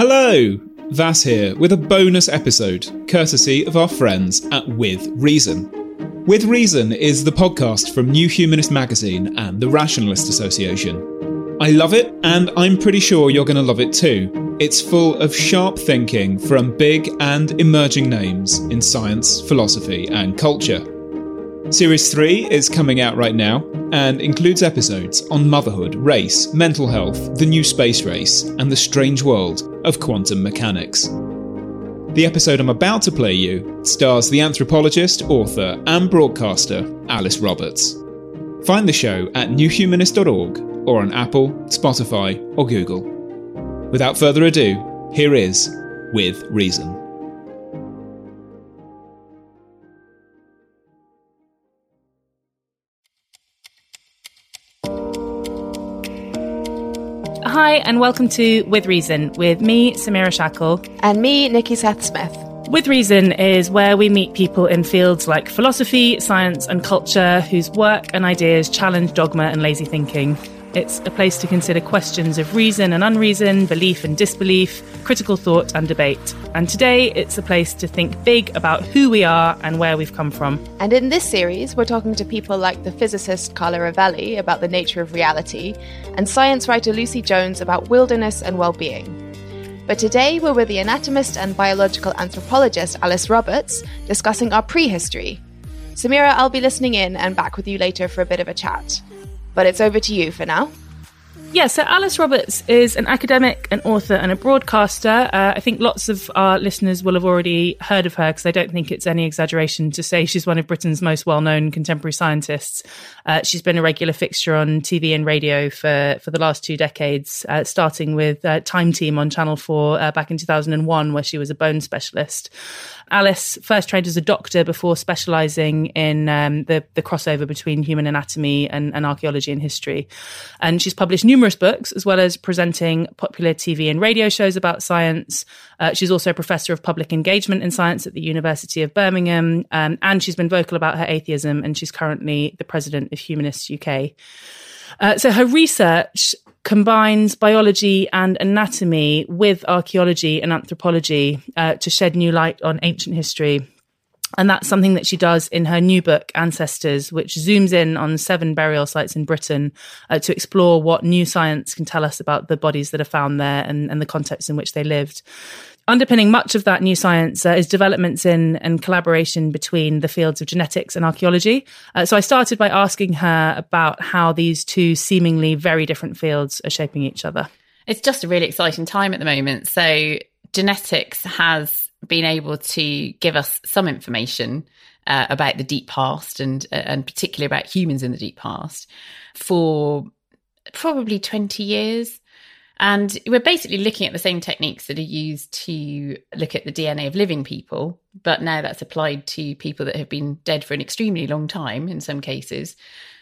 Hello! Vas here with a bonus episode, courtesy of our friends at With Reason. With Reason is the podcast from New Humanist magazine and the Rationalist Association. I love it, and I'm pretty sure you're going to love it too. It's full of sharp thinking from big and emerging names in science, philosophy and culture. Series 3 is coming out right now and includes episodes on motherhood, race, mental health, the new space race, and the strange world of quantum mechanics. The episode I'm about to play you stars the anthropologist, author, and broadcaster Alice Roberts. Find the show at newhumanist.org or on Apple, Spotify, or Google. Without further ado, here is With Reason. Hi, and welcome to With Reason with me, Samira Shackle. And me, Nikki Seth-Smith. With Reason is where we meet people in fields like philosophy, science and culture whose work and ideas challenge dogma and lazy thinking. It's a place to consider questions of reason and unreason, belief and disbelief, critical thought and debate. And today, it's a place to think big about who we are and where we've come from. And in this series, we're talking to people like the physicist Carla Rovelli about the nature of reality and science writer Lucy Jones about wilderness and well-being. But today, we're with the anatomist and biological anthropologist Alice Roberts discussing our prehistory. Samira, I'll be listening in and back with you later for a bit of a chat. But it's over to you for now. Yeah, so Alice Roberts is an academic, an author and a broadcaster. I think lots of our listeners will have already heard of her because I don't think it's any exaggeration to say she's one of Britain's most well-known contemporary scientists. She's been a regular fixture on TV and radio for the last 2 decades, starting with Time Team on Channel 4 back in 2001, where she was a bone specialist. Alice first trained as a doctor before specialising in the crossover between human anatomy and archaeology and history. And she's published numerous books, as well as presenting popular TV and radio shows about science. She's also a professor of public engagement in science at the University of Birmingham. And she's been vocal about her atheism, and she's currently the president of Humanists UK. So her research combines biology and anatomy with archaeology and anthropology to shed new light on ancient history. And that's something that she does in her new book, Ancestors, which zooms in on 7 burial sites in Britain to explore what new science can tell us about the bodies that are found there and the context in which they lived. Underpinning much of that new science is developments in and collaboration between the fields of genetics and archaeology. So I started by asking her about how these two seemingly very different fields are shaping each other. It's just a really exciting time at the moment. So genetics has been able to give us some information about the deep past and particularly about humans in the deep past for probably 20 years. And we're basically looking at the same techniques that are used to look at the DNA of living people, but now that's applied to people that have been dead for an extremely long time in some cases.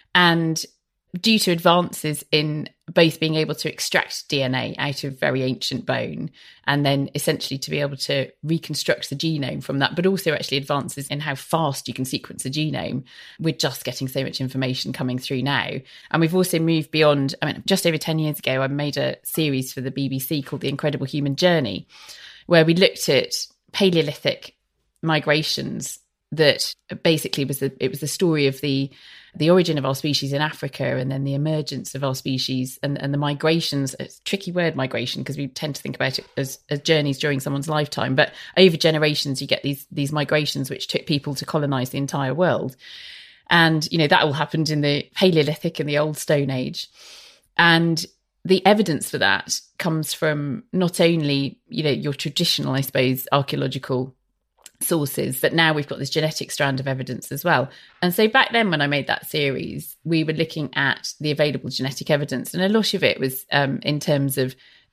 And due to advances in both being able to extract DNA out of very ancient bone and then essentially to be able to reconstruct the genome from that, but also actually advances in how fast you can sequence a genome, we're just getting so much information coming through now. And we've also moved beyond, just over 10 years ago, I made a series for the BBC called The Incredible Human Journey, where we looked at Paleolithic migrations that basically it was the story of the origin of our species in Africa and then the emergence of our species and the migrations. It's a tricky word, migration, because we tend to think about it as journeys during someone's lifetime. But over generations, you get these migrations which took people to colonize the entire world. And, that all happened in the Paleolithic and the Old Stone Age. And the evidence for that comes from not only, your traditional, I suppose, archaeological sources, but now we've got this genetic strand of evidence as well. And so back then when I made that series, we were looking at the available genetic evidence, and a lot of it was in terms of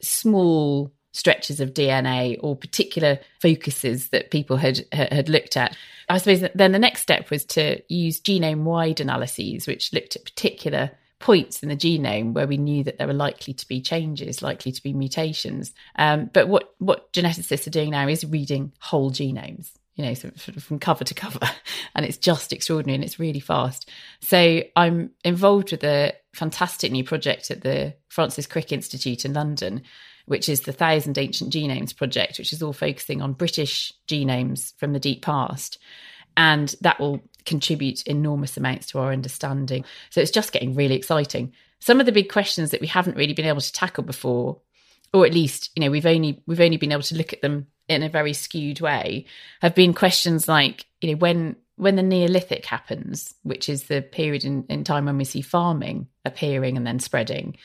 small stretches of DNA or particular focuses that people had looked at. I suppose that then the next step was to use genome-wide analyses, which looked at particular points in the genome where we knew that there were likely to be changes, likely to be mutations. But what geneticists are doing now is reading whole genomes, so from cover to cover, and it's just extraordinary and it's really fast. So I'm involved with a fantastic new project at the Francis Crick Institute in London, which is the 1,000 Ancient Genomes project, which is all focusing on British genomes from the deep past. And that will contribute enormous amounts to our understanding. So it's just getting really exciting. Some of the big questions that we haven't really been able to tackle before, or at least, we've only been able to look at them in a very skewed way, have been questions like, when the Neolithic happens, which is the period in time when we see farming appearing and then spreading.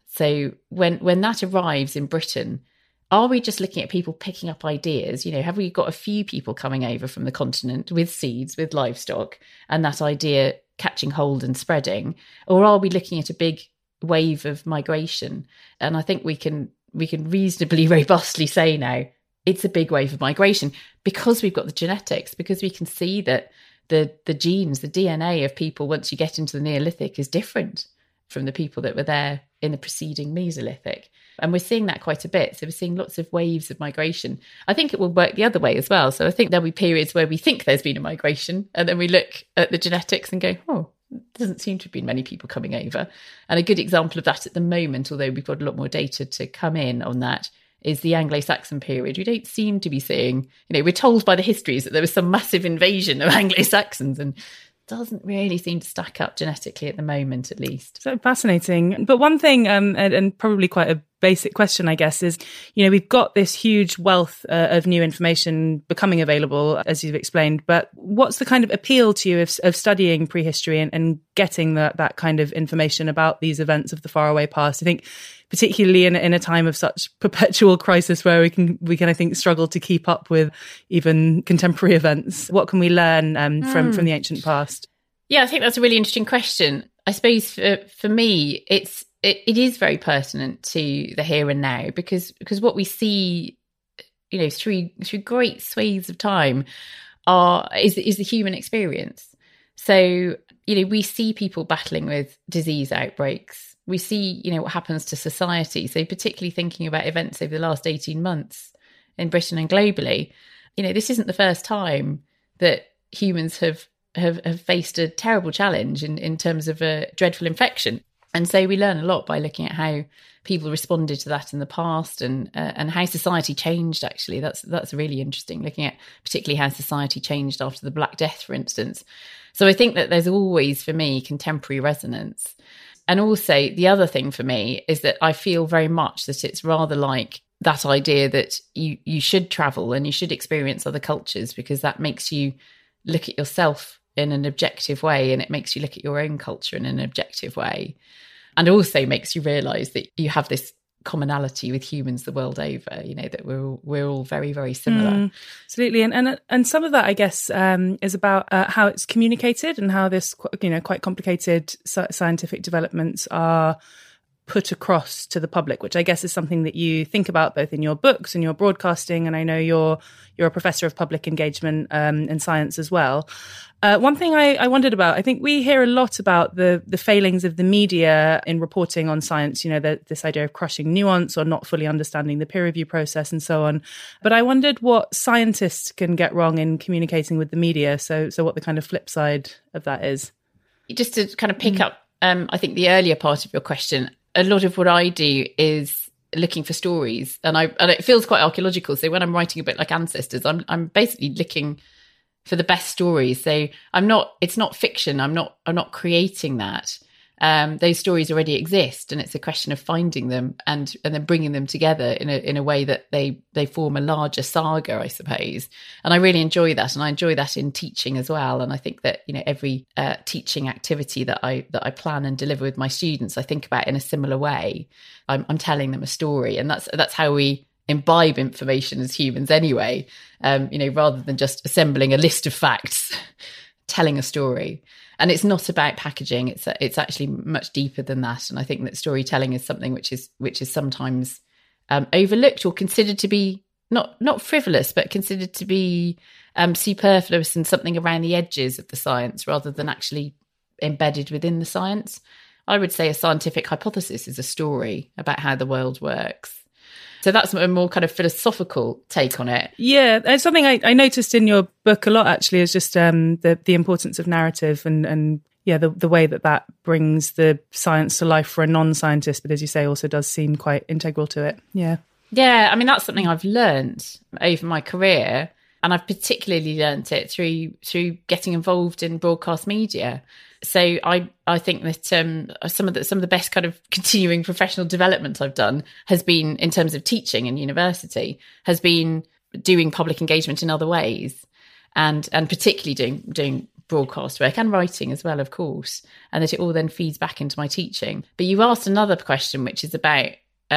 So when that arrives in Britain, are we just looking at people picking up ideas? Have we got a few people coming over from the continent with seeds, with livestock, and that idea catching hold and spreading? Or are we looking at a big wave of migration? And I think we can reasonably robustly say now it's a big wave of migration because we've got the genetics, because we can see that the genes, the DNA of people once you get into the Neolithic is different from the people that were there in the preceding Mesolithic. And we're seeing that quite a bit. So we're seeing lots of waves of migration. I think it will work the other way as well. So I think there'll be periods where we think there's been a migration, and then we look at the genetics and go, oh, there doesn't seem to have been many people coming over. And a good example of that at the moment, although we've got a lot more data to come in on that, is the Anglo-Saxon period. We don't seem to be seeing, we're told by the histories that there was some massive invasion of Anglo-Saxons, and doesn't really seem to stack up genetically at the moment, at least. So fascinating. But one thing, and probably quite a basic question, I guess, is, we've got this huge wealth of new information becoming available, as you've explained, but what's the kind of appeal to you of studying prehistory and getting that kind of information about these events of the faraway past? I think particularly in a time of such perpetual crisis where we can I think struggle to keep up with even contemporary events. What can we learn from the ancient past? Yeah, I think that's a really interesting question. I suppose for me, it is very pertinent to the here and now because what we see, through great swathes of time is the human experience. So, we see people battling with disease outbreaks. We see, what happens to society. So particularly thinking about events over the last 18 months in Britain and globally, this isn't the first time that humans have faced a terrible challenge in terms of a dreadful infection. And so we learn a lot by looking at how people responded to that in the past and how society changed, actually. That's really interesting, looking at particularly how society changed after the Black Death, for instance. So I think that there's always, for me, contemporary resonance. And also the other thing for me is that I feel very much that it's rather like that idea that you should travel and you should experience other cultures because that makes you look at yourself in an objective way, and it makes you look at your own culture in an objective way, and also makes you realise that you have this commonality with humans the world over, that we're all very, very similar. Absolutely. And some of that, I guess, is about how it's communicated and how this, quite complicated scientific developments are put across to the public, which I guess is something that you think about both in your books and your broadcasting. And I know you're a professor of public engagement in science as well. One thing I wondered about, I think we hear a lot about the failings of the media in reporting on science, this idea of crushing nuance or not fully understanding the peer review process and so on. But I wondered what scientists can get wrong in communicating with the media. So what the kind of flip side of that is. Just to kind of pick up, I think the earlier part of your question, a lot of what I do is looking for stories, and it feels quite archaeological. So when I'm writing a book like Ancestors, I'm basically looking for the best stories. So it's not fiction. I'm not creating that. Those stories already exist, and it's a question of finding them and then bringing them together in a way that they form a larger saga, I suppose. And I really enjoy that, and I enjoy that in teaching as well. And I think that every teaching activity that I plan and deliver with my students, I think about in a similar way. I'm telling them a story, and that's how we imbibe information as humans anyway. Rather than just assembling a list of facts, telling a story. And it's not about packaging. It's actually much deeper than that. And I think that storytelling is something which is sometimes overlooked or considered to be not frivolous, but considered to be superfluous and something around the edges of the science rather than actually embedded within the science. I would say a scientific hypothesis is a story about how the world works. So that's a more kind of philosophical take on it. Yeah, it's something I noticed in your book a lot, actually, is just the importance of narrative and the way that brings the science to life for a non-scientist, but as you say, also does seem quite integral to it. Yeah. Yeah, I mean, that's something I've learned over my career, and I've particularly learned it through getting involved in broadcast media. So I think that some of the best kind of continuing professional development I've done has been, in terms of teaching in university, has been doing public engagement in other ways, and particularly doing broadcast work and writing as well, of course, and that it all then feeds back into my teaching. But you asked another question, which is about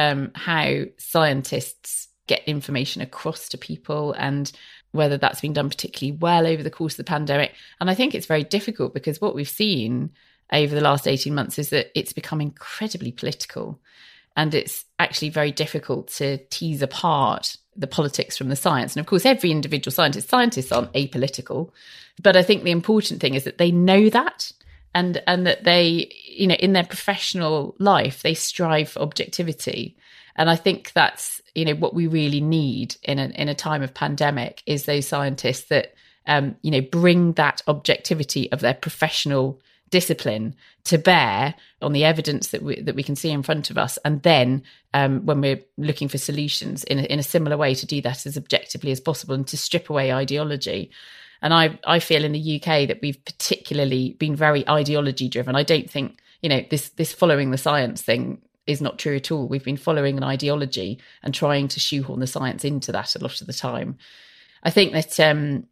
how scientists get information across to people and whether that's been done particularly well over the course of the pandemic. And I think it's very difficult, because what we've seen over the last 18 months is that it's become incredibly political, and it's actually very difficult to tease apart the politics from the science. And of course, every individual scientists aren't apolitical, but I think the important thing is that they know that, and that they, you know, in their professional life, they strive for objectivity. And I think that's, you know, what we really need in a time of pandemic is those scientists that, you know, bring that objectivity of their professional discipline to bear on the evidence that we can see in front of us. And then when we're looking for solutions in a similar way, to do that as objectively as possible and to strip away ideology. And I feel in the UK that we've particularly been very ideology driven. I don't think, you know, this following the science thing is not true at all. We've been following an ideology and trying to shoehorn the science into that a lot of the time. I think that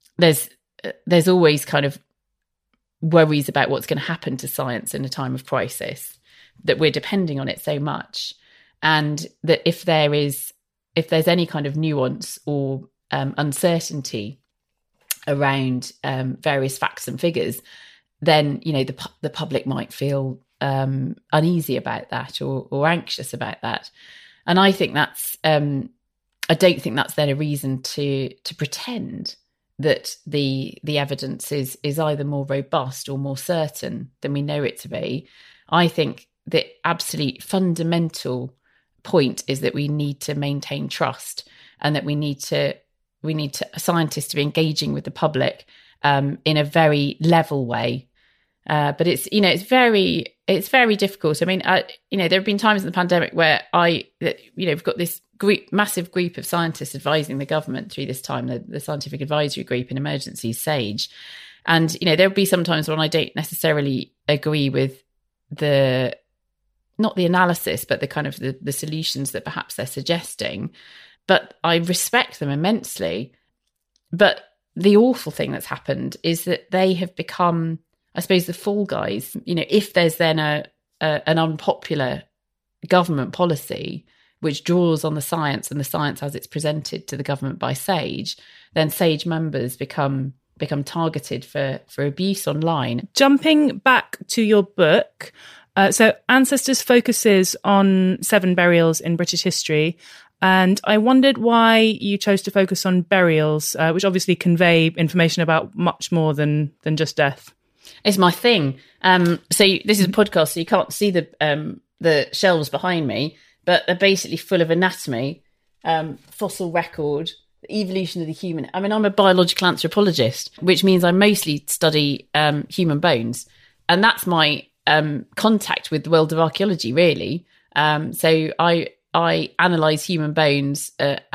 there's always kind of worries about what's going to happen to science in a time of crisis, that we're depending on it so much, and that if there's any kind of nuance or uncertainty around various facts and figures, then, you know, the public might feel uneasy about that or anxious about that. And I think that's I don't think that's then a reason to pretend that the evidence is either more robust or more certain than we know it to be. I think the absolute fundamental point is that we need to maintain trust, and that we need scientists to be engaging with the public in a very level way. But it's, you know, it's very difficult. I mean, you know, there have been times in the pandemic where we've got this massive group of scientists advising the government through this time, the Scientific Advisory Group in Emergencies, SAGE. And, you know, there'll be some times when I don't necessarily agree with not the analysis, but the kind of the solutions that perhaps they're suggesting. But I respect them immensely. But the awful thing that's happened is that they have become, I suppose, the fall guys. You know, if there's then an unpopular government policy which draws on the science and the science as it's presented to the government by SAGE, then SAGE members become targeted for abuse online. Jumping back to your book, so Ancestors focuses on 7 burials in British history. And I wondered why you chose to focus on burials, which obviously convey information about much more than just death. It's my thing. So this is a podcast, so you can't see the shelves behind me, but they're basically full of anatomy, fossil record, the evolution of the human. I mean, I'm a biological anthropologist, which means I mostly study human bones. And that's my contact with the world of archaeology, really. So I analyse human bones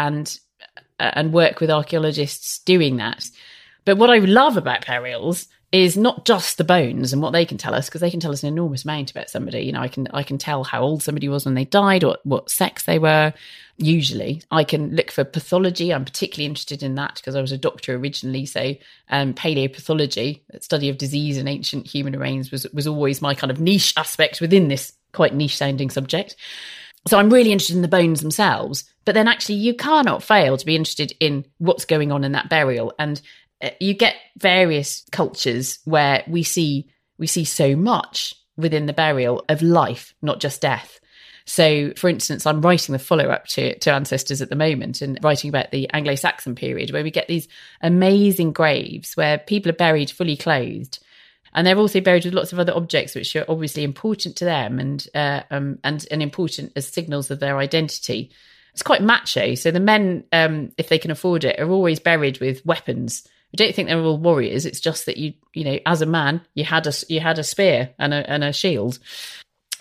and work with archaeologists doing that. But what I love about burials is not just the bones and what they can tell us, because they can tell us an enormous amount about somebody. You know, I can tell how old somebody was when they died, or what sex they were. Usually, I can look for pathology. I'm particularly interested in that because I was a doctor originally. So, paleopathology, the study of disease in ancient human remains, was always my kind of niche aspect within this quite niche sounding subject. So I'm really interested in the bones themselves. But then actually, you cannot fail to be interested in what's going on in that burial. And you get various cultures where we see so much within the burial of life, not just death. So, for instance, I'm writing the follow-up to Ancestors at the moment, and writing about the Anglo-Saxon period, where we get these amazing graves where people are buried fully clothed. And they're also buried with lots of other objects which are obviously important to them and important as signals of their identity. It's quite macho. So the men, if they can afford it, are always buried with weapons. I don't think they're all warriors. It's just that you know, as a man, you had a spear and a shield.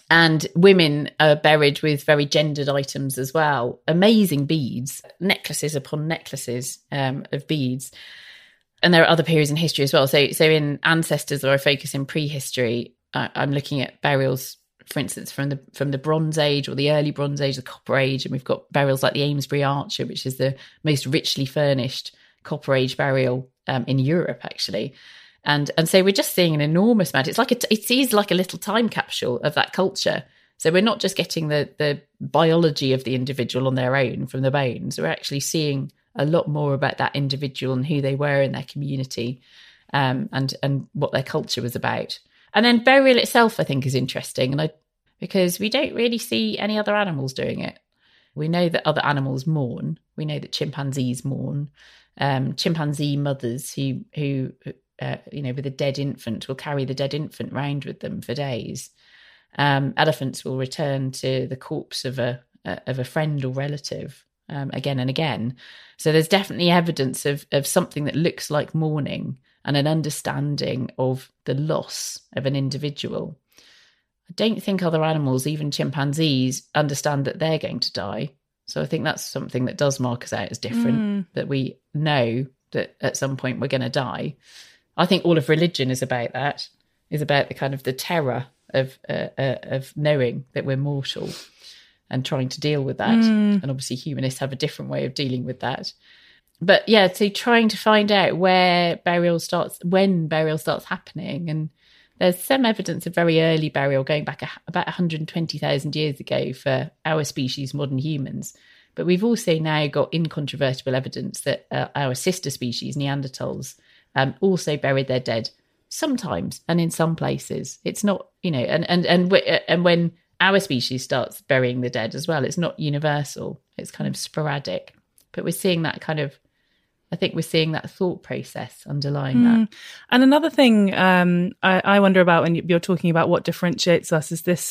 And women are buried with very gendered items as well. Amazing beads, necklaces upon necklaces of beads. And there are other periods in history as well. So in ancestors, or I focus in prehistory, I'm looking at burials, for instance, from the Bronze Age or the early Bronze Age, the Copper Age. And we've got burials like the Amesbury Archer, which is the most richly furnished Copper Age burial in Europe, actually. And so we're just seeing an enormous amount. It is like a little time capsule of that culture. So we're not just getting the biology of the individual on their own from the bones. We're actually seeing a lot more about that individual and who they were in their community, and what their culture was about. And then burial itself, I think, is interesting, because we don't really see any other animals doing it. We know that other animals mourn. We know that chimpanzees mourn. Chimpanzee mothers who with a dead infant will carry the dead infant round with them for days. Elephants will return to the corpse of a friend or relative again and again. So there's definitely evidence of something that looks like mourning and an understanding of the loss of an individual. I don't think other animals, even chimpanzees, understand that they're going to die. So I think that's something that does mark us out as different, that we know that at some point we're going to die. I think all of religion is about that, is about the kind of the terror of knowing that we're mortal and trying to deal with that. And obviously humanists have a different way of dealing with that. But yeah, so trying to find out when burial starts happening. And there's some evidence of very early burial going back about 120,000 years ago for our species, modern humans. But we've also now got incontrovertible evidence that our sister species, Neanderthals, also buried their dead sometimes and in some places. It's not, and when our species starts burying the dead as well, it's not universal. It's kind of sporadic. But we're seeing that I think we're seeing that thought process underlying that. And another thing I wonder about when you're talking about what differentiates us is this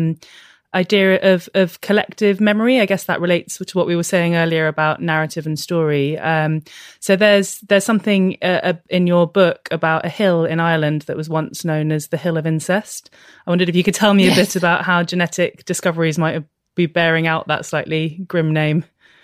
idea of collective memory. I guess that relates to what we were saying earlier about narrative and story. So there's something in your book about a hill in Ireland that was once known as the Hill of Incest. I wondered if you could tell me a bit about how genetic discoveries might be bearing out that slightly grim name.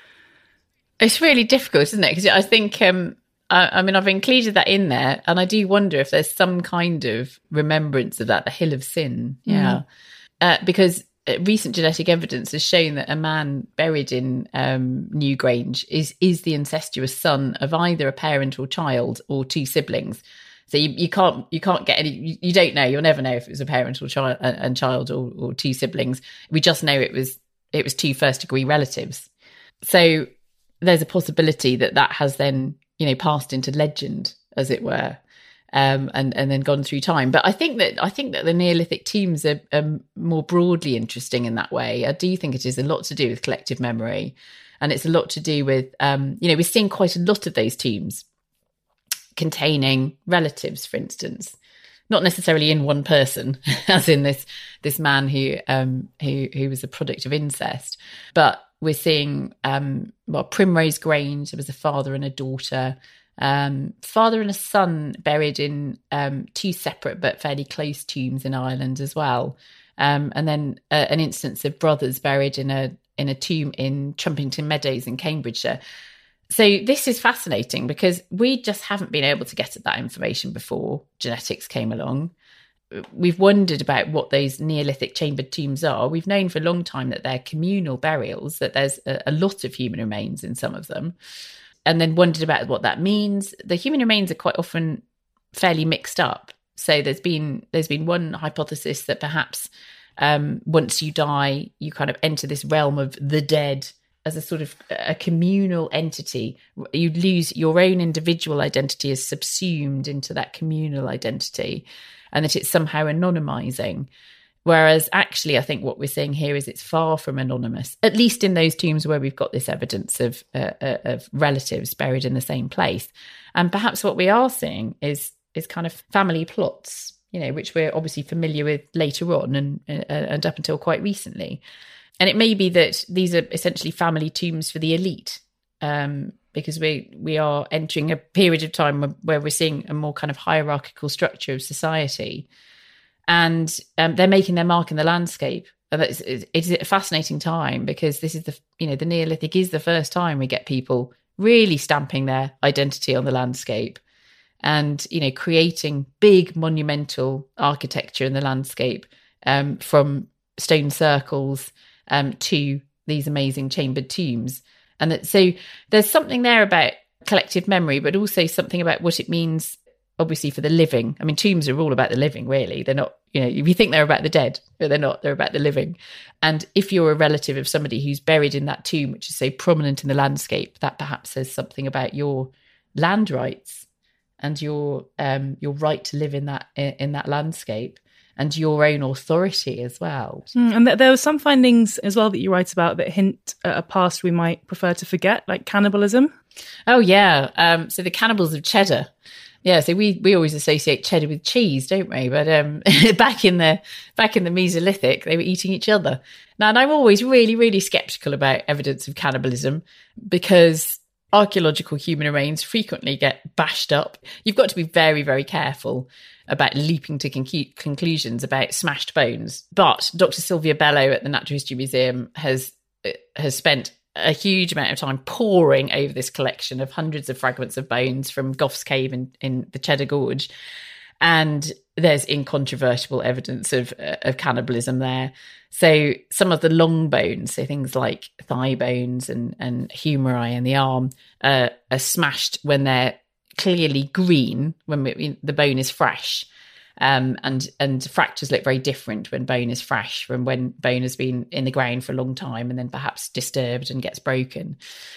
It's really difficult, isn't it? Because I think, I've included that in there, and I do wonder if there's some kind of remembrance of that, the Hill of Sin. Yeah. Because recent genetic evidence has shown that a man buried in Newgrange is the incestuous son of either a parent or child or two siblings. So you can't get any. You don't know. You'll never know if it was a parent or child or two siblings. We just know it was two first degree relatives. So there's a possibility that has then passed into legend, as it were. And then gone through time. But I think that the Neolithic tombs are more broadly interesting in that way. I do think it is a lot to do with collective memory, and it's a lot to do with we're seeing quite a lot of those tombs containing relatives, for instance, not necessarily in one person, as in this man who was a product of incest, but we're seeing Primrose Grange. There was a father and a daughter. Father and a son buried in two separate but fairly close tombs in Ireland as well, and then an instance of brothers buried in a tomb in Trumpington Meadows in Cambridgeshire. So this is fascinating because we just haven't been able to get at that information before genetics came along. We've wondered about what those Neolithic chambered tombs are. We've known for a long time that they're communal burials, that there's a lot of human remains in some of them. And then wondered about what that means. The human remains are quite often fairly mixed up. So there's been one hypothesis that perhaps once you die, you kind of enter this realm of the dead as a sort of a communal entity. You lose your own individual identity, is subsumed into that communal identity, and that it's somehow anonymizing. Whereas actually, I think what we're seeing here is it's far from anonymous, at least in those tombs where we've got this evidence of relatives buried in the same place. And perhaps what we are seeing is kind of family plots, which we're obviously familiar with later on and up until quite recently. And it may be that these are essentially family tombs for the elite, because we are entering a period of time where we're seeing a more kind of hierarchical structure of society. and they're making their mark in the landscape. And it's a fascinating time, because this is the Neolithic is the first time we get people really stamping their identity on the landscape, and creating big monumental architecture in the landscape, from stone circles to these amazing chambered tombs. And so there's something there about collective memory, but also something about what it means, obviously, for the living. I mean, tombs are all about the living, really. They're not, you think they're about the dead, but they're not. They're about the living. And if you're a relative of somebody who's buried in that tomb, which is so prominent in the landscape, that perhaps says something about your land rights and your right to live in that landscape, and your own authority as well. And there were some findings as well that you write about that hint at a past we might prefer to forget, like cannibalism. Oh, yeah. So the cannibals of Cheddar. Yeah, so we always associate cheddar with cheese, don't we? But back in the Mesolithic, they were eating each other. Now, and I'm always really, really sceptical about evidence of cannibalism, because archaeological human remains frequently get bashed up. You've got to be very, very careful about leaping to conclusions about smashed bones. But Dr. Sylvia Bello at the Natural History Museum has spent a huge amount of time poring over this collection of hundreds of fragments of bones from Gough's Cave in the Cheddar Gorge. And there's incontrovertible evidence of cannibalism there. So some of the long bones, so things like thigh bones and humeri in the arm, are smashed when they're clearly green, when the bone is fresh. And fractures look very different when bone is fresh from when bone has been in the ground for a long time and then perhaps disturbed and gets broken.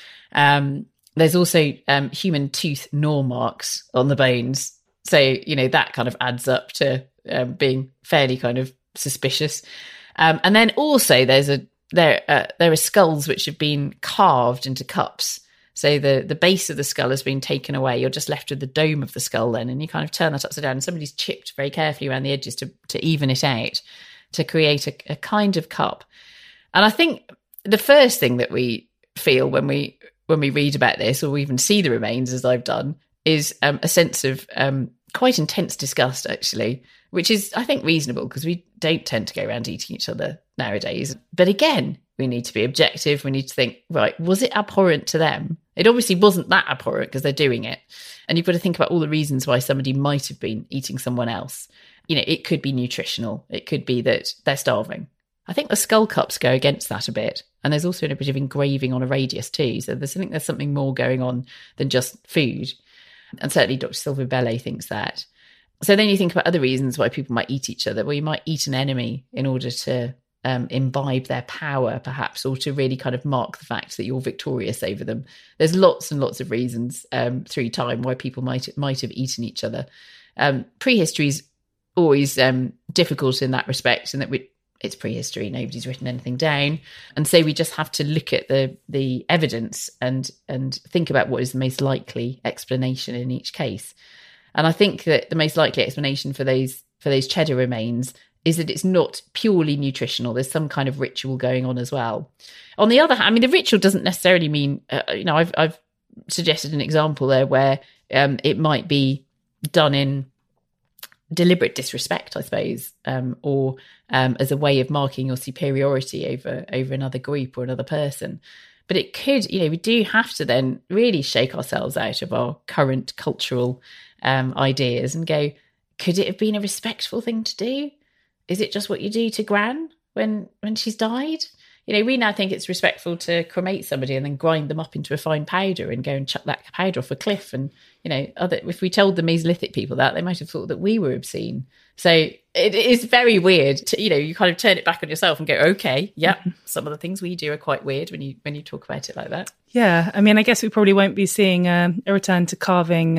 There's also human tooth gnaw marks on the bones. So, that kind of adds up to being fairly kind of suspicious. And then also there are skulls which have been carved into cups. So the base of the skull has been taken away. You're just left with the dome of the skull then, and you kind of turn that upside down. And somebody's chipped very carefully around the edges to even it out, to create a kind of cup. And I think the first thing that we feel when we read about this, or we even see the remains, as I've done, is a sense of quite intense disgust, actually, which is, I think, reasonable, because we don't tend to go around eating each other nowadays. But again, we need to be objective. We need to think, right, was it abhorrent to them? It obviously wasn't that abhorrent because they're doing it. And you've got to think about all the reasons why somebody might have been eating someone else. It could be nutritional. It could be that they're starving. I think the skull cups go against that a bit. And there's also a bit of engraving on a radius too. So there's something more going on than just food. And certainly Dr. Sylvia Bello thinks that. So then you think about other reasons why people might eat each other. Well, you might eat an enemy in order to imbibe their power, perhaps, or to really kind of mark the fact that you're victorious over them. There's lots and lots of reasons through time why people might have eaten each other. Prehistory is always difficult in that respect, in that it's prehistory, nobody's written anything down, and so we just have to look at the evidence and think about what is the most likely explanation in each case. And I think that the most likely explanation for those cheddar remains is that it's not purely nutritional. There's some kind of ritual going on as well. On the other hand, I mean, the ritual doesn't necessarily mean, I've suggested an example there where it might be done in deliberate disrespect, I suppose, or as a way of marking your superiority over another group or another person. But it could, we do have to then really shake ourselves out of our current cultural ideas and go, could it have been a respectful thing to do? Is it just what you do to Gran when she's died? We now think it's respectful to cremate somebody and then grind them up into a fine powder and go and chuck that powder off a cliff. And, if we told the Mesolithic people that, they might have thought that we were obscene. So it is very weird to, you kind of turn it back on yourself and go, okay, yeah, some of the things we do are quite weird when you talk about it like that. Yeah, I mean, I guess we probably won't be seeing a return to carving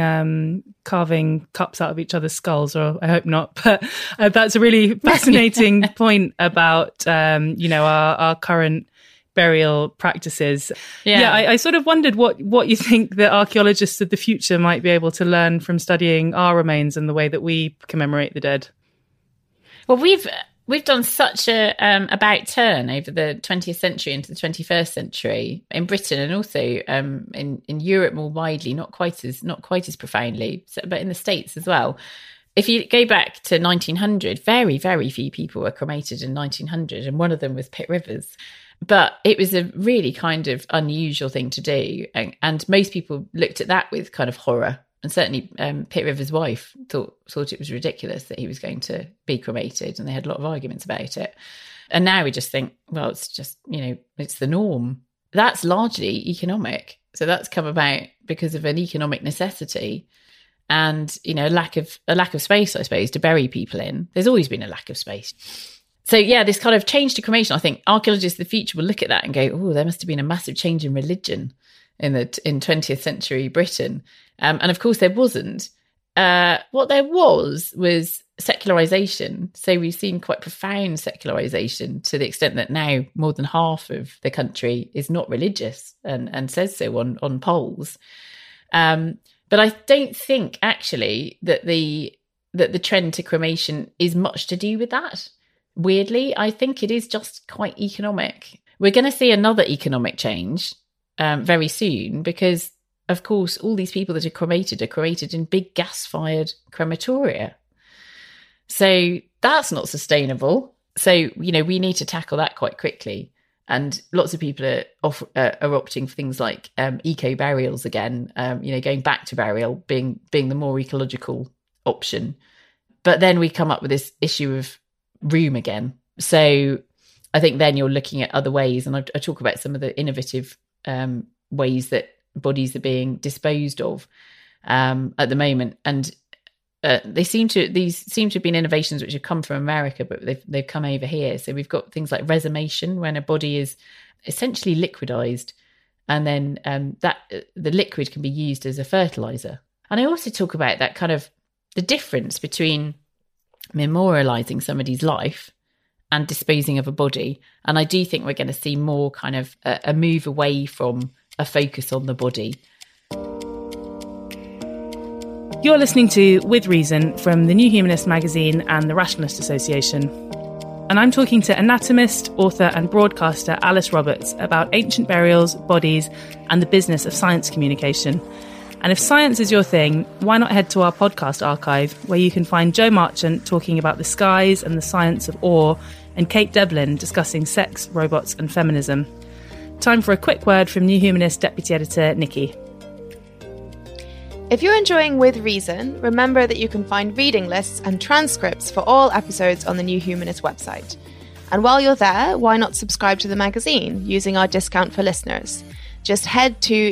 cups out of each other's skulls, or I hope not. But that's a really fascinating point about, our current burial practices. Yeah, I sort of wondered what you think the archaeologists of the future might be able to learn from studying our remains and the way that we commemorate the dead. Well, we've done such a about turn over the 20th century into the 21st century in Britain, and also in Europe more widely, not quite as profoundly, but in the States as well. if you go back to 1900, very, very few people were cremated in 1900, and one of them was Pitt Rivers. But it was a really kind of unusual thing to do. And most people looked at that with kind of horror. And certainly Pitt Rivers' wife thought it was ridiculous that he was going to be cremated. And they had a lot of arguments about it. And now we just think, well, it's just, it's the norm. That's largely economic. So that's come about because of an economic necessity. And, a lack of space, I suppose, to bury people in. There's always been a lack of space. So, yeah, this kind of change to cremation, I think archaeologists of the future will look at that and go, oh, there must have been a massive change in religion in 20th century Britain. And, of course, there wasn't. What there was secularisation. So we've seen quite profound secularisation to the extent that now more than half of the country is not religious and says so on polls. But I don't think actually that the trend to cremation is much to do with that. Weirdly, I think it is just quite economic. We're going to see another economic change very soon because, of course, all these people that are cremated in big gas-fired crematoria. So that's not sustainable. So, we need to tackle that quite quickly. And lots of people are opting for things like eco-burials again, going back to burial being the more ecological option. But then we come up with this issue of room again. So I think then you're looking at other ways. And I talk about some of the innovative ways that bodies are being disposed of at the moment. And these seem to have been innovations which have come from America, but they've come over here. So we've got things like resumation, when a body is essentially liquidized, and then the liquid can be used as a fertilizer. And I also talk about that kind of the difference between memorializing somebody's life and disposing of a body. And I do think we're going to see more kind of a move away from a focus on the body. You're listening to With Reason from the New Humanist magazine and the Rationalist Association. And I'm talking to anatomist, author and broadcaster Alice Roberts about ancient burials, bodies and the business of science communication. And if science is your thing, why not head to our podcast archive, where you can find Joe Marchant talking about the skies and the science of awe, and Kate Devlin discussing sex, robots and feminism. Time for a quick word from New Humanist Deputy Editor Nikki. If you're enjoying With Reason, remember that you can find reading lists and transcripts for all episodes on the New Humanist website. And while you're there, why not subscribe to the magazine using our discount for listeners? Just head to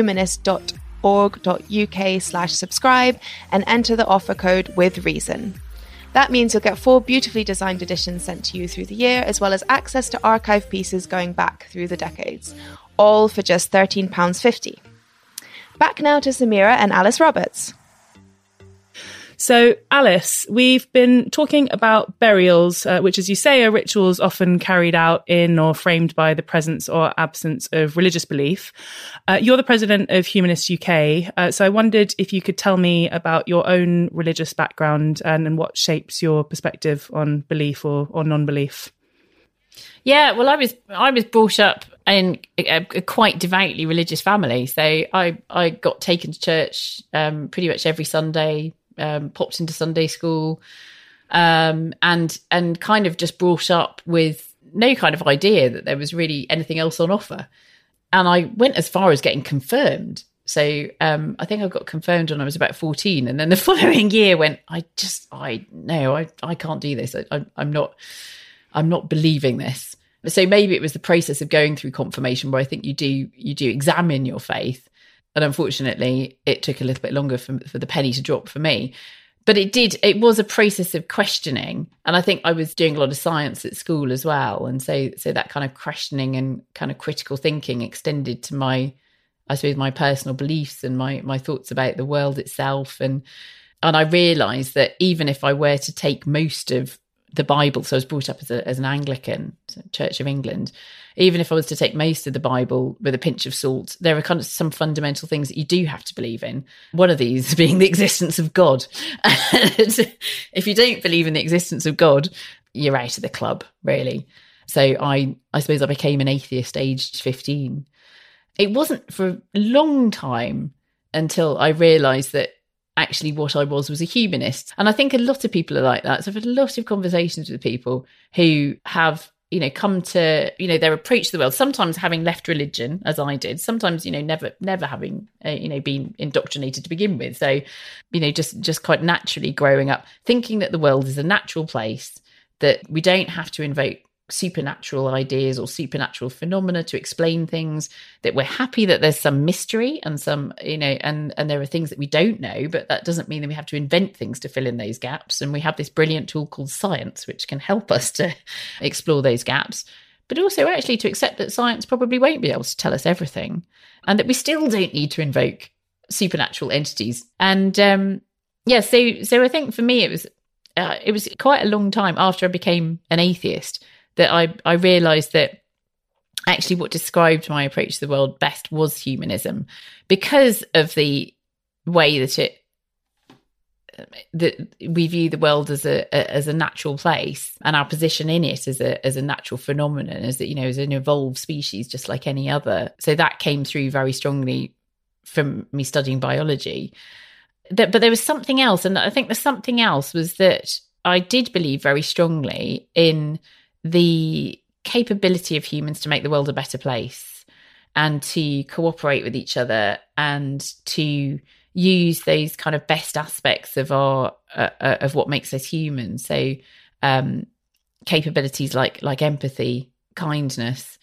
newhumanist.org.uk/subscribe and enter the offer code With Reason. That means you'll get 4 beautifully designed editions sent to you through the year, as well as access to archive pieces going back through the decades, all for just £13.50. Back now to Samira and Alice Roberts. So, Alice, we've been talking about burials, which, as you say, are rituals often carried out in or framed by the presence or absence of religious belief. You're the president of Humanist UK, so I wondered if you could tell me about your own religious background and what shapes your perspective on belief or non-belief. Yeah, well, I was brought up in a quite devoutly religious family. So I got taken to church pretty much every Sunday, popped into Sunday school, and kind of just brought up with no kind of idea that there was really anything else on offer. And I went as far as getting confirmed. So I think I got confirmed when I was about 14. And then the following year I can't do this. I'm not believing this. So maybe it was the process of going through confirmation where I think you do examine your faith. And unfortunately, it took a little bit longer for the penny to drop for me. But it was a process of questioning. And I think I was doing a lot of science at school as well. And so that kind of questioning and kind of critical thinking extended to my personal beliefs and my thoughts about the world itself. And I realised that even if I were to take most of the Bible, so I was brought up as an Anglican, Church of England, even if I was to take most of the Bible with a pinch of salt, there are kind of some fundamental things that you do have to believe in. One of these being the existence of God. And if you don't believe in the existence of God, you're out of the club, really. So I suppose I became an atheist aged 15. It wasn't for a long time until I realised that actually what I was a humanist. And I think a lot of people are like that. So I've had a lot of conversations with people who have, come to, their approach to the world, sometimes having left religion, as I did, sometimes, never having, been indoctrinated to begin with. So, just quite naturally growing up, thinking that the world is a natural place, that we don't have to invoke supernatural ideas or supernatural phenomena to explain things, that we're happy that there's some mystery and some, and there are things that we don't know, but that doesn't mean that we have to invent things to fill in those gaps. And we have this brilliant tool called science, which can help us to explore those gaps, but also actually to accept that science probably won't be able to tell us everything, and that we still don't need to invoke supernatural entities. And so I think for me, it was quite a long time after I became an atheist that I realised that actually what described my approach to the world best was humanism, because of the way that we view the world as a natural place, and our position in it as a natural phenomenon, as an evolved species just like any other. So that came through very strongly from me studying biology. But there was something else, and I think the something else was that I did believe very strongly in the capability of humans to make the world a better place, and to cooperate with each other, and to use those kind of best aspects of our of what makes us human. So capabilities like empathy, kindness,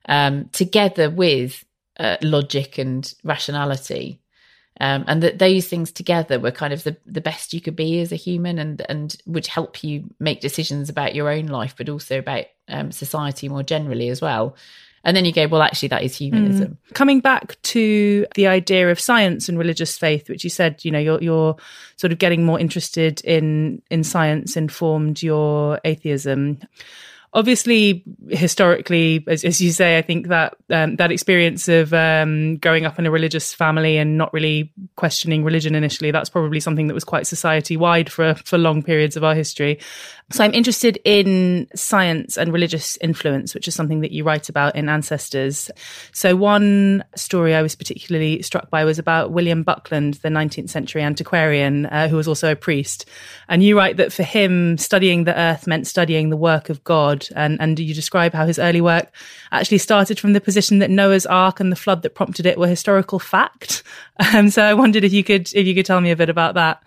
together with logic and rationality. And that those things together were kind of the best you could be as a human, and would help you make decisions about your own life, but also about society more generally as well. And then you go, well, actually, that is humanism. Coming back to the idea of science and religious faith, which you said, you're sort of getting more interested in science informed your atheism. Obviously, historically, as you say, I think that that experience of growing up in a religious family and not really questioning religion initially, that's probably something that was quite society-wide for long periods of our history. So I'm interested in science and religious influence, which is something that you write about in Ancestors. So one story I was particularly struck by was about William Buckland, the 19th century antiquarian, who was also a priest. And you write that for him, studying the earth meant studying the work of God. And you describe how his early work actually started from the position that Noah's Ark and the flood that prompted it were historical fact. So I wondered if you could tell me a bit about that.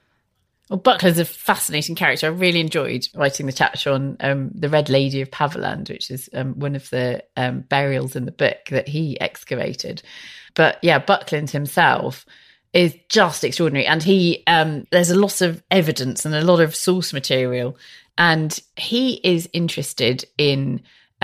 Well, Buckland's a fascinating character. I really enjoyed writing the chapter on the Red Lady of Paverland, which is one of the burials in the book that he excavated. But yeah, Buckland himself is just extraordinary. And he there's a lot of evidence and a lot of source material. And he is interested in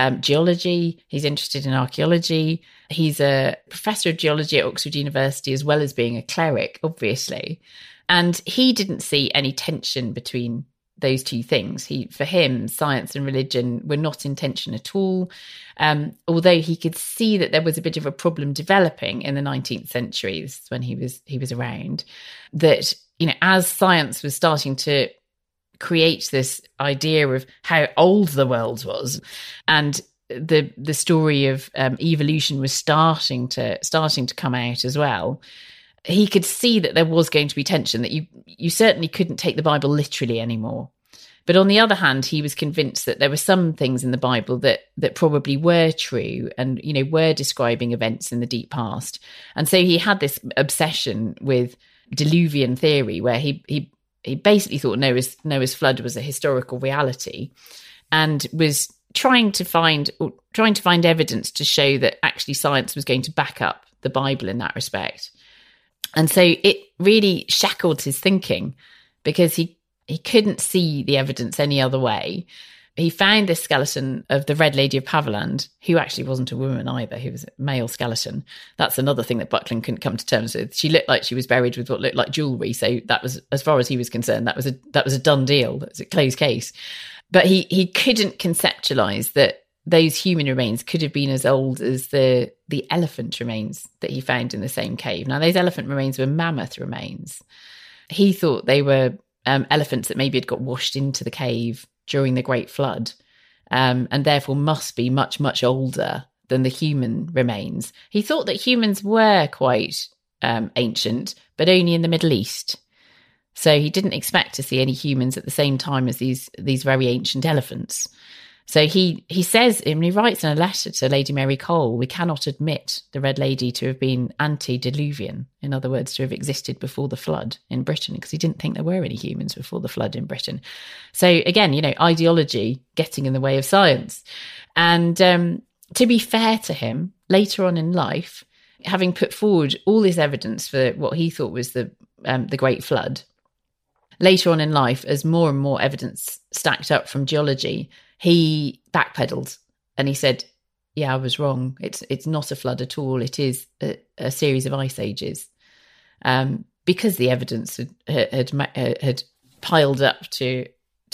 geology. He's interested in archaeology. He's a professor of geology at Oxford University, as well as being a cleric, obviously. And he didn't see any tension between those two things. For him, science and religion were not in tension at all. Although he could see that there was a bit of a problem developing in the 19th century. This is when he was around. That, as science was starting to create this idea of how old the world was, and the story of evolution was starting to come out as well, he could see that there was going to be tension, that you certainly couldn't take the Bible literally anymore. But on the other hand, he was convinced that there were some things in the Bible that probably were true and, were describing events in the deep past. And so he had this obsession with Diluvian theory, where he basically thought Noah's flood was a historical reality, and was trying to find evidence to show that actually science was going to back up the Bible in that respect. And so it really shackled his thinking, because he couldn't see the evidence any other way. He found this skeleton of the Red Lady of Paverland, who actually wasn't a woman either, who was a male skeleton. That's another thing that Buckland couldn't come to terms with. She looked like she was buried with what looked like jewellery. So that was, as far as he was concerned, that was a done deal. That was a closed case. But he couldn't conceptualise that those human remains could have been as old as the elephant remains that he found in the same cave. Now, those elephant remains were mammoth remains. He thought they were elephants that maybe had got washed into the cave during the Great Flood, and therefore must be much, much older than the human remains. He thought that humans were quite ancient, but only in the Middle East. So he didn't expect to see any humans at the same time as these very ancient elephants. So he says, and he writes in a letter to Lady Mary Cole, we cannot admit the Red Lady to have been antediluvian, in other words, to have existed before the flood in Britain, because he didn't think there were any humans before the flood in Britain. So again, ideology getting in the way of science. And to be fair to him, later on in life, having put forward all this evidence for what he thought was the Great Flood, later on in life, as more and more evidence stacked up from geology, he backpedaled and he said, yeah, I was wrong. It's not a flood at all. It is a series of ice ages. Because the evidence had piled up to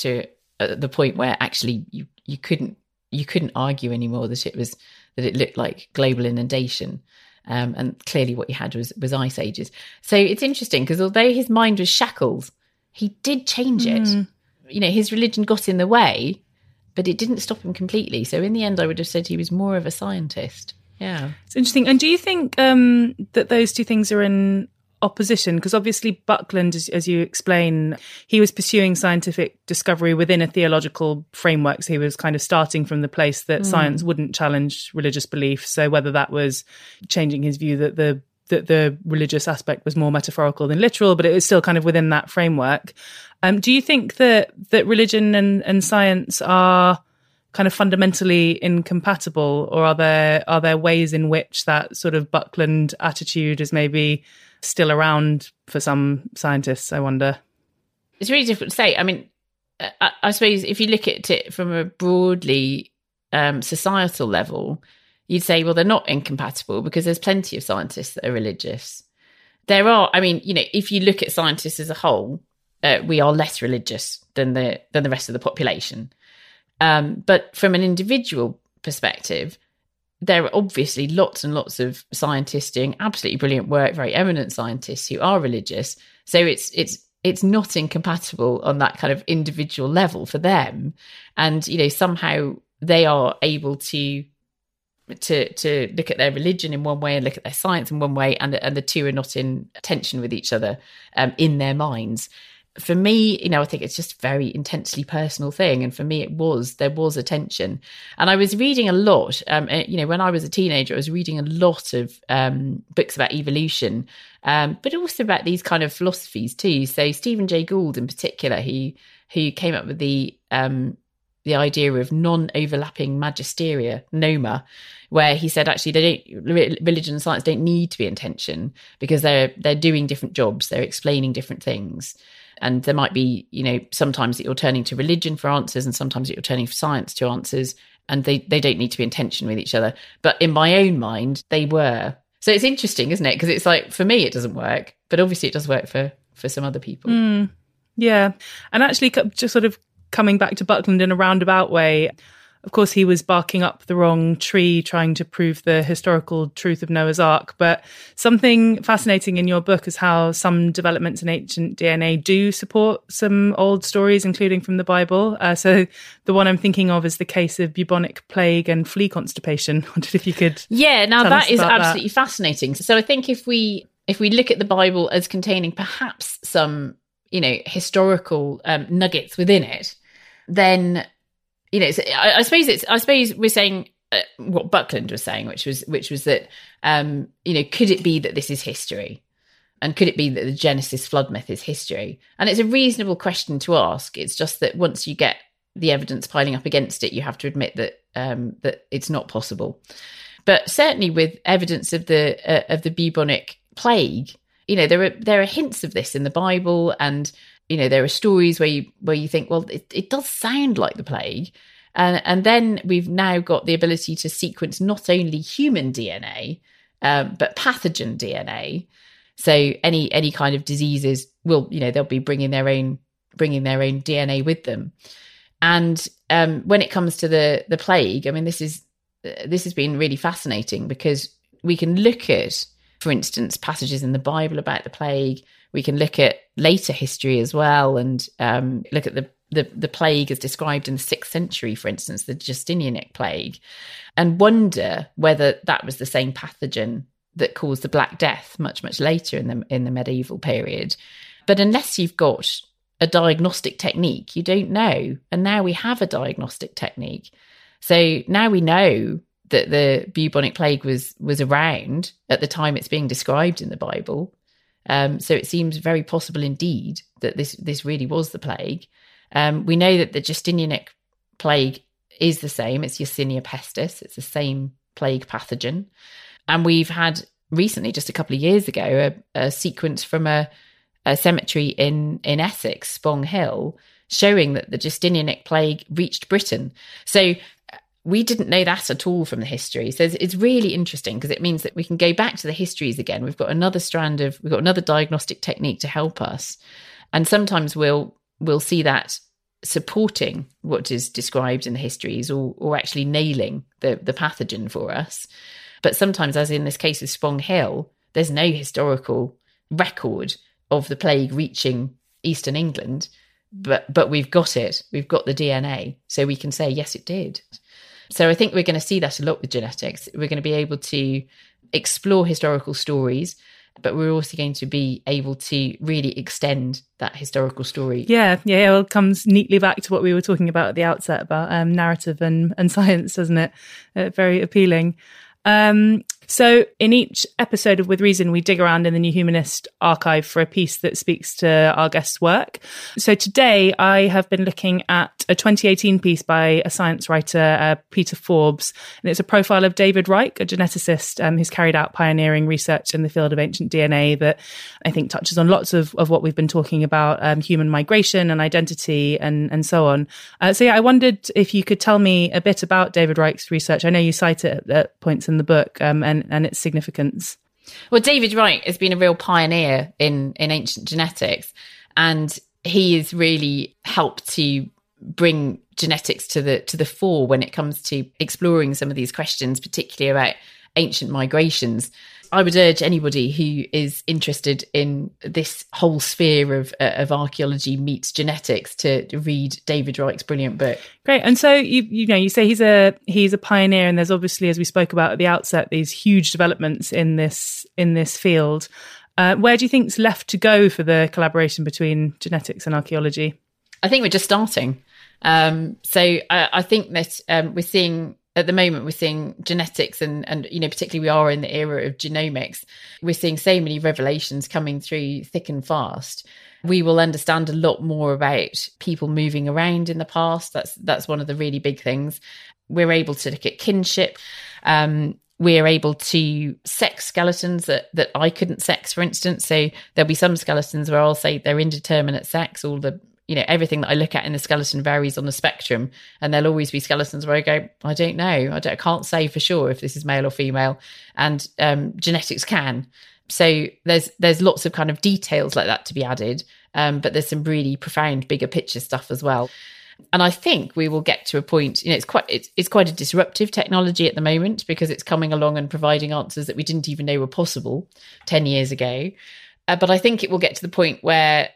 the point where actually you couldn't argue anymore that it looked like global inundation. And clearly what you had was ice ages. So it's interesting because although his mind was shackled, he did change it. His religion got in the way, but it didn't stop him completely. So in the end, I would have said he was more of a scientist. Yeah. It's interesting. And do you think that those two things are in opposition? Because obviously Buckland, as you explain, he was pursuing scientific discovery within a theological framework. So he was kind of starting from the place that science wouldn't challenge religious belief. So whether that was changing his view that the religious aspect was more metaphorical than literal, but it was still kind of within that framework. Do you think that religion and science are kind of fundamentally incompatible, or are there ways in which that sort of Buckland attitude is maybe still around for some scientists, I wonder? It's really difficult to say. I mean, I suppose if you look at it from a broadly societal level, you'd say, well, they're not incompatible because there's plenty of scientists that are religious. There are, if you look at scientists as a whole, we are less religious than the rest of the population. But from an individual perspective, there are obviously lots and lots of scientists doing absolutely brilliant work, very eminent scientists who are religious. So it's not incompatible on that kind of individual level for them. And, somehow they are able to look at their religion in one way and look at their science in one way, and the two are not in tension with each other in their minds. For me, I think it's just a very intensely personal thing. And for me, there was a tension. And I was reading a lot, when I was a teenager, I was reading a lot of books about evolution, but also about these kind of philosophies too. So Stephen Jay Gould in particular, who came up with the idea of non-overlapping magisteria, NOMA, where he said actually religion and science don't need to be in tension because they're doing different jobs, they're explaining different things. And there might be, sometimes that you're turning to religion for answers and sometimes that you're turning to science to answers, and they don't need to be in tension with each other. But in my own mind, they were. So it's interesting, isn't it? Because it's like, for me, it doesn't work, but obviously it does work for some other people. Yeah. And actually, just sort of coming back to Buckland in a roundabout way, of course, he was barking up the wrong tree trying to prove the historical truth of Noah's Ark. But something fascinating in your book is how some developments in ancient DNA do support some old stories, including from the Bible. So the one I'm thinking of is the case of bubonic plague and flea constipation. I wondered if you could. Yeah, now that is absolutely fascinating. So I think if we look at the Bible as containing perhaps some, historical nuggets within it, then I suppose we're saying what Buckland was saying, which was that could it be that this is history, and could it be that the Genesis flood myth is history? And it's a reasonable question to ask. It's just that once you get the evidence piling up against it, you have to admit that that it's not possible. But certainly with evidence of the bubonic plague, there are hints of this in the Bible, and there are stories where you think, well, it does sound like the plague. And then we've now got the ability to sequence not only human DNA, but pathogen DNA. So any kind of diseases will, they'll be bringing their own DNA with them. And when it comes to the plague, I mean, this has been really fascinating because we can look at, for instance, passages in the Bible about the plague. We can look at later history as well, and look at the plague as described in the 6th century, for instance, the Justinianic plague, and wonder whether that was the same pathogen that caused the Black Death much, much later in the medieval period. But unless you've got a diagnostic technique, you don't know. And now we have a diagnostic technique. So now we know that the bubonic plague was around at the time it's being described in the Bible. So it seems very possible indeed that this really was the plague. We know that the Justinianic plague is the same. It's Yersinia pestis. It's the same plague pathogen. And we've had recently, just a couple of years ago, a sequence from a cemetery in Essex, Spong Hill, showing that the Justinianic plague reached Britain. So we didn't know that at all from the history. So it's really interesting because it means that we can go back to the histories again. We've got another diagnostic technique to help us. And sometimes we'll see that supporting what is described in the histories or actually nailing the pathogen for us. But sometimes, as in this case of Spong Hill, there's no historical record of the plague reaching Eastern England, but we've got it. We've got the DNA, so we can say, yes, it did. So I think we're going to see that a lot with genetics. We're going to be able to explore historical stories, but we're also going to be able to really extend that historical story. Yeah. Well, it comes neatly back to what we were talking about at the outset about narrative and science, doesn't it? Very appealing. So in each episode of With Reason, we dig around in the New Humanist archive for a piece that speaks to our guest's work. So today I have been looking at a 2018 piece by a science writer, Peter Forbes, and it's a profile of David Reich, a geneticist who's carried out pioneering research in the field of ancient DNA that I think touches on lots of what we've been talking about, human migration and identity and so on. So I wondered if you could tell me a bit about David Reich's research. I know you cite it at points in the book and its significance. Well, David Reich has been a real pioneer in ancient genetics, and he has really helped to bring genetics to the fore when it comes to exploring some of these questions, particularly about ancient migrations. I would urge anybody who is interested in this whole sphere of archaeology meets genetics to read David Reich's brilliant book. Great. And so you say he's a pioneer, and there's obviously, as we spoke about at the outset, these huge developments in this field. Where do you think's left to go for the collaboration between genetics and archaeology? I think we're just starting. So I think that we're seeing. At the moment, we're seeing genetics and particularly we are in the era of genomics. We're seeing so many revelations coming through thick and fast. We will understand a lot more about people moving around in the past. That's one of the really big things. We're able to look at kinship. We're able to sex skeletons that I couldn't sex, for instance. So there'll be some skeletons where I'll say they're indeterminate sex. Everything that I look at in the skeleton varies on the spectrum, and there'll always be skeletons where I go, I don't know. I can't say for sure if this is male or female, and genetics can. So there's lots of kind of details like that to be added, but there's some really profound bigger picture stuff as well. And I think we will get to a point, it's quite a disruptive technology at the moment because it's coming along and providing answers that we didn't even know were possible 10 years ago. But I think it will get to the point where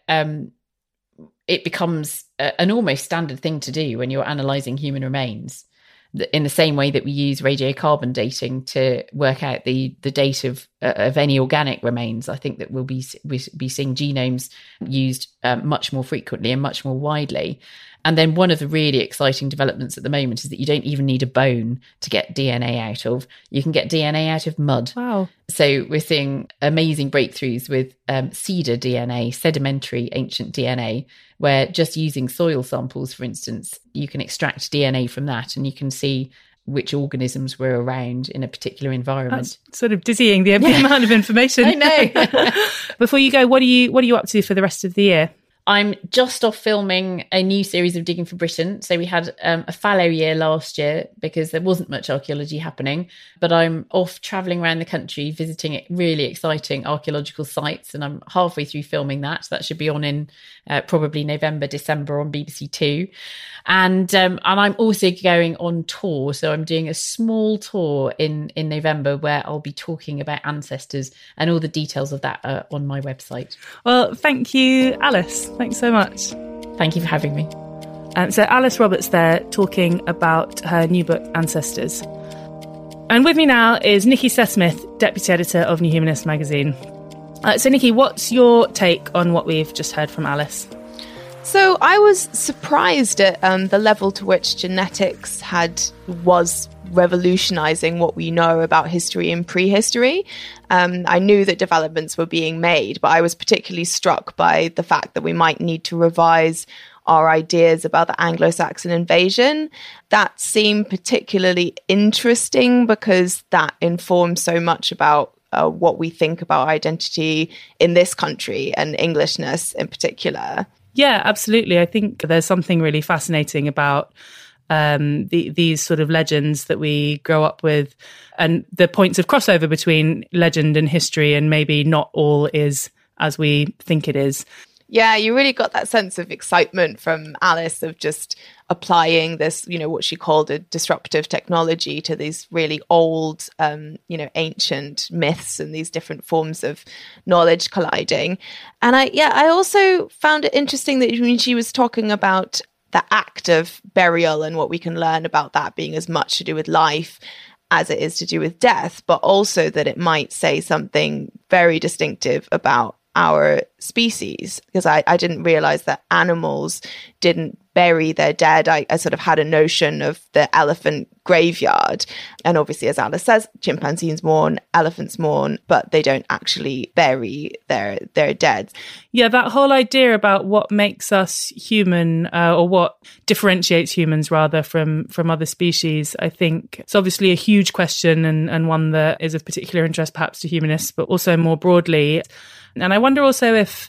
it becomes an almost standard thing to do when you're analysing human remains, in the same way that we use radiocarbon dating to work out the date of any organic remains. I think that we'll be seeing genomes used much more frequently and much more widely. And then one of the really exciting developments at the moment is that you don't even need a bone to get DNA out of. You can get DNA out of mud. Wow. So we're seeing amazing breakthroughs with cedar DNA, sedimentary ancient DNA, where just using soil samples, for instance, you can extract DNA from that and you can see which organisms were around in a particular environment. That's sort of dizzying, the amount of information. I know. Before you go, what are you up to for the rest of the year? I'm just off filming a new series of Digging for Britain. So we had a fallow year last year because there wasn't much archaeology happening, but I'm off travelling around the country, visiting really exciting archaeological sites, and I'm halfway through filming that. So that should be on in probably November, December on BBC Two. And I'm also going on tour. So I'm doing a small tour in November where I'll be talking about ancestors, and all the details of that are on my website. Well, thank you, Alice. Thanks so much. Thank you for having me. So Alice Roberts there talking about her new book, Ancestors. And with me now is Nikki Seth-Smith, Deputy Editor of New Humanist magazine. So Nikki, what's your take on what we've just heard from Alice? So I was surprised at the level to which genetics was revolutionizing what we know about history and prehistory. I knew that developments were being made, but I was particularly struck by the fact that we might need to revise our ideas about the Anglo-Saxon invasion. That seemed particularly interesting because that informs so much about what we think about identity in this country and Englishness in particular. Yeah, absolutely. I think there's something really fascinating about these sort of legends that we grow up with and the points of crossover between legend and history, and maybe not all is as we think it is. Yeah, you really got that sense of excitement from Alice of just applying this, what she called a disruptive technology to these really old, ancient myths and these different forms of knowledge colliding. And I also found it interesting that when she was talking about the act of burial and what we can learn about that being as much to do with life as it is to do with death, but also that it might say something very distinctive about our species, because I didn't realize that animals didn't bury their dead. I sort of had a notion of the elephant graveyard. And obviously, as Alice says, chimpanzees mourn, elephants mourn, but they don't actually bury their dead. Yeah, that whole idea about what makes us human, or what differentiates humans rather from other species, I think it's obviously a huge question and one that is of particular interest perhaps to humanists, but also more broadly. And I wonder also if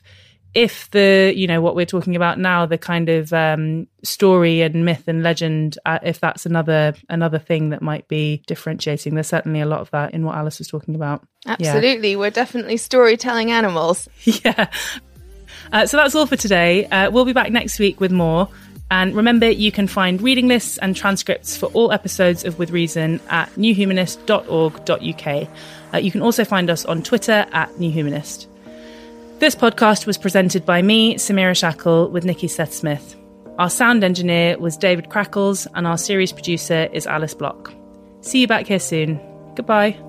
the, what we're talking about now, the kind of story and myth and legend, if that's another thing that might be differentiating. There's certainly a lot of that in what Alice was talking about. Absolutely. Yeah. We're definitely storytelling animals. Yeah. So that's all for today. We'll be back next week with more. And remember, you can find reading lists and transcripts for all episodes of With Reason at newhumanist.org.uk. You can also find us on Twitter at newhumanist. This podcast was presented by me, Samira Shackle, with Nikki Seth-Smith. Our sound engineer was David Crackles, and our series producer is Alice Block. See you back here soon. Goodbye.